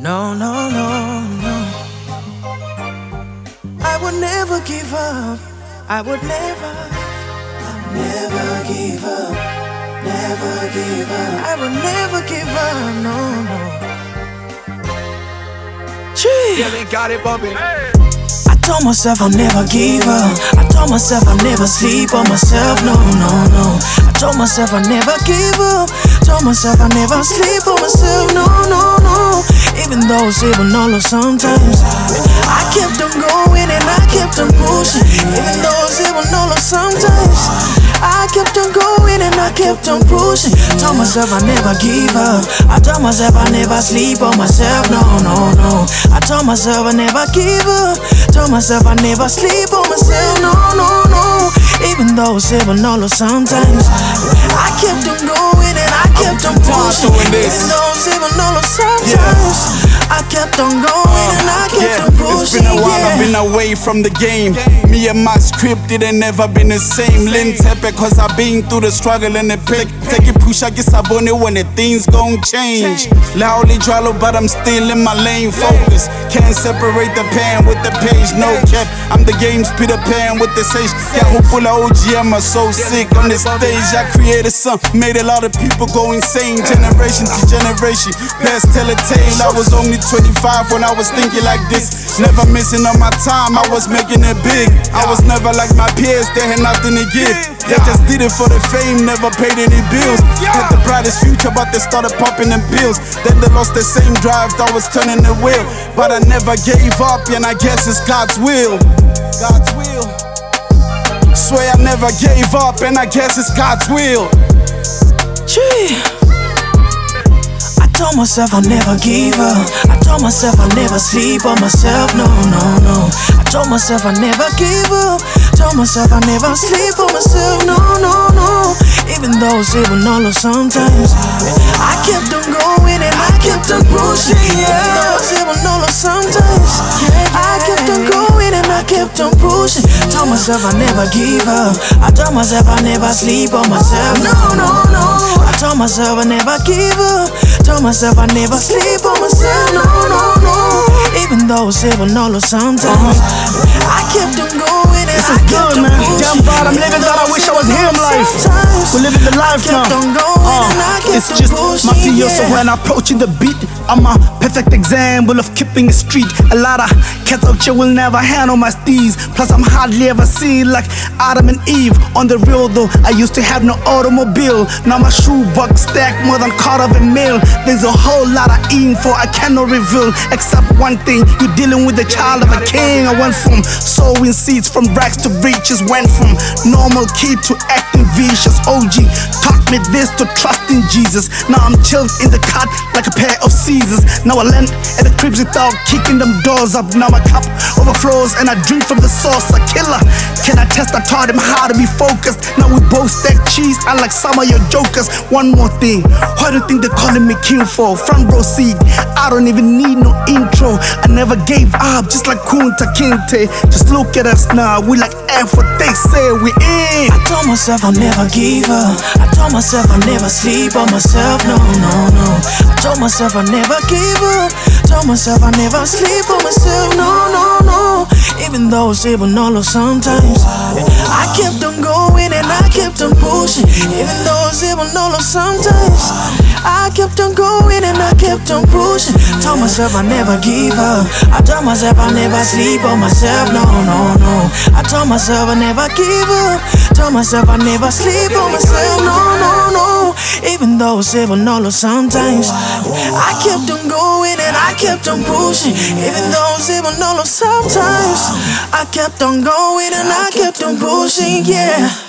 No, no, no, no. I would never give up. I would never give up. Never give up. I would never give up. No, no. Gee. Yeah, they got it bumping. I told myself I'll never give up. I told myself I'll never sleep on myself. No, no, no. I told myself I'll never give up. Told myself I'll never sleep on myself. No, no, no. Even though it's even all of sometimes, I kept on going and I kept on pushing. Even though it's even all of sometimes, I kept on going and I kept on pushing. Told myself I never give up. I told myself I never sleep on myself. No, no, no. I told myself I never give up. Told myself I never sleep on myself. No, no, no. Even though it's even all of sometimes, I kept on going and I kept on pushing. Even though it's even all of sometimes, I kept on going and I kept on pushing. It's been a while, I've been away from the game. Me and my script, it ain't never been the same. Lintepe, cause I've been through the struggle and the pick. Take it, push, I get sabone when the things gon' change. Loudly dralo, but I'm still in my lane. Focus, can't separate the pan with the page. No cap, I'm the game's Peter Pan with the sage. Kahupula OGM, I'm so sick on the stage. I created something, made a lot of people go insane. Generation to generation, best tell a tale. I was only 25 when I was thinking like this. Never missing on my time, I was making it big. I was never like my peers, they had nothing to give. They just did it for the fame, never paid any bills. Had the brightest future, but they started popping them pills. Then they lost the same drive that was turning the wheel. But I never gave up, and I guess it's God's will. God's will. Swear I never gave up, and I guess it's God's will. Gee. I told myself I'll never give up. I told myself I'll never sleep on myself. No, no, no. I told myself I'll never give up. Told myself I'll never sleep on myself. No, no, no. Even though it's even all of sometimes, I kept on going and I kept on pushing. Even though it's even all of sometimes, I kept on going and I kept on pushing. Told myself I'll never give up. I told myself I'll never sleep on myself. No, no, no. I told myself I'll never give up. Told myself I never sleep on myself. No, no, no. Even though it's even all of sometimes, I kept on going and I kept on pushing. Damn bad, I'm living that I wish I was him life. We're living the life now. It's just mafioso when approaching the beat. I'm a perfect example of keeping it street. A lot of cats out here will never handle my steez. Plus I'm hardly ever seen like Adam and Eve. On the real though, I used to have no automobile. Now my shoebox stack more than quarter of a mil. There's a whole lot of info I cannot reveal, except one thing: you're dealing with the child of a king. I went from sowing seeds, from rags to riches. Went from normal kid to acting vicious. OG taught me this, to trust in Jesus. Now I'm chilled in the cut like a pair of Caesars. Now I land at the cribs without kicking them doors up. Now my cup overflows and I drink from the source. A killer, can I test? I taught him how to be focused. Now we both stack cheese, unlike some of your jokers. One more thing, why do you think they're calling me king for? Front row seat, I don't even need no intro. I never gave up, just like Kunta Kinte. Just look at us now, we like F what they say we in. I told myself I'll never give up. I told myself I'll never sleep on myself. No, no, no. I told myself I'll never give up. Told myself I'll never sleep on myself. No, no, no. Even though it's even all of sometimes, I kept on going and I kept on pushing. Even though it's even all of sometimes, I kept on going and I kept on pushing. Told myself I'll never give up. I told myself I'll never sleep on myself. No, no, no. I told myself I'll never give up. Told myself I'll never sleep on myself. No, no, no. Even though it's even all of sometimes, I kept on going and I kept on pushing. Even though it's even all of sometimes, I kept on going and I kept on pushing, yeah.